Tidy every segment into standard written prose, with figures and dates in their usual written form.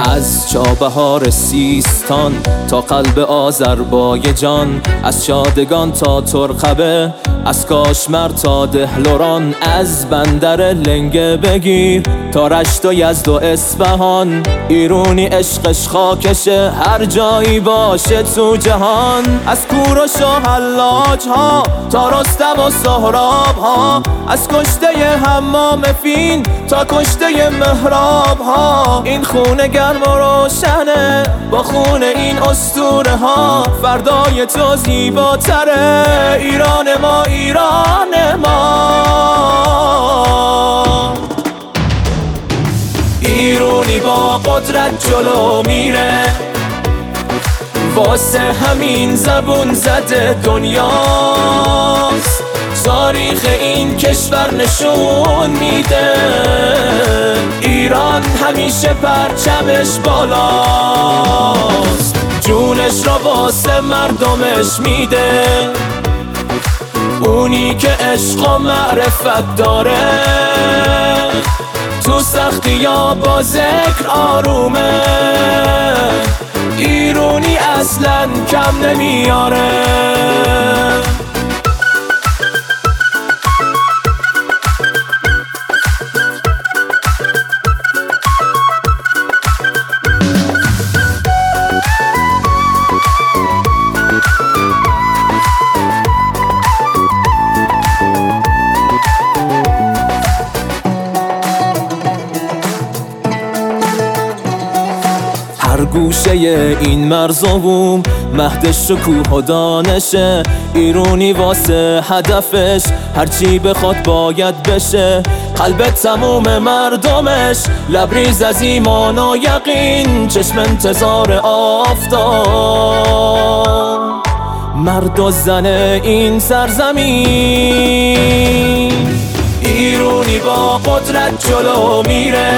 از چابهار سیستان تا قلب آذربایجان، از شادگان تا ترقبه، از کاشمر تا دهلوران، از بندر لنگه بگیر تا رشت و یزد و اصفهان. ایرونی عشقش خاکشه هر جایی باشه تو جهان، از کوروش و حلاج ها تا رستم و سهراب ها، از کشته حمام فین تا کشته مهراب ها. این خونه گرم و روشنه با خون این اسطوره ها، فردای تو زیباتره ایران ما، ایران ما. ایرونی با قدرت جلو میره، واسه همین زبون زده دنیاست. تاریخ این کشور نشون میده ایران همیشه پرچمش بالاست. جونش را واسه مردمش میده، اونی که عشق و معرفت داره، تو سختی یا با ذکر آرومه. ایرونی اصلا کم نمیاره. هر گوشه این مرز و بوم مهد شکوه و دانشه. ایرونی واسه هدفش هرچی بخواد باید بشه، قلب تموم مردمش لبریز از ایمان و یقین، چشم انتظار آفتاب. مرد و زن این سرزمین، ایرونی با قدرت جلو میره،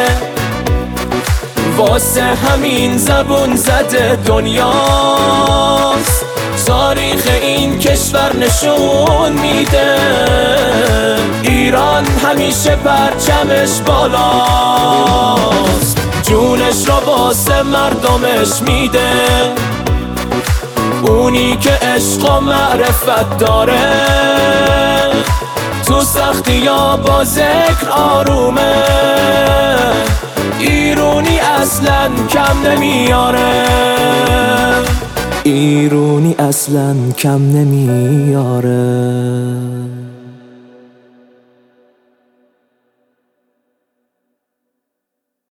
واسه همین زبون زده دنیاست. تاریخ این کشور نشون میده ایران همیشه پرچمش بالاست. جونش را واسه مردمش میده، اونی که عشق و معرفت داره، تو سختی یا با ذکر آرومه. ایرونی اصلا کم نمیاره. ایرونی اصلا کم نمیاره.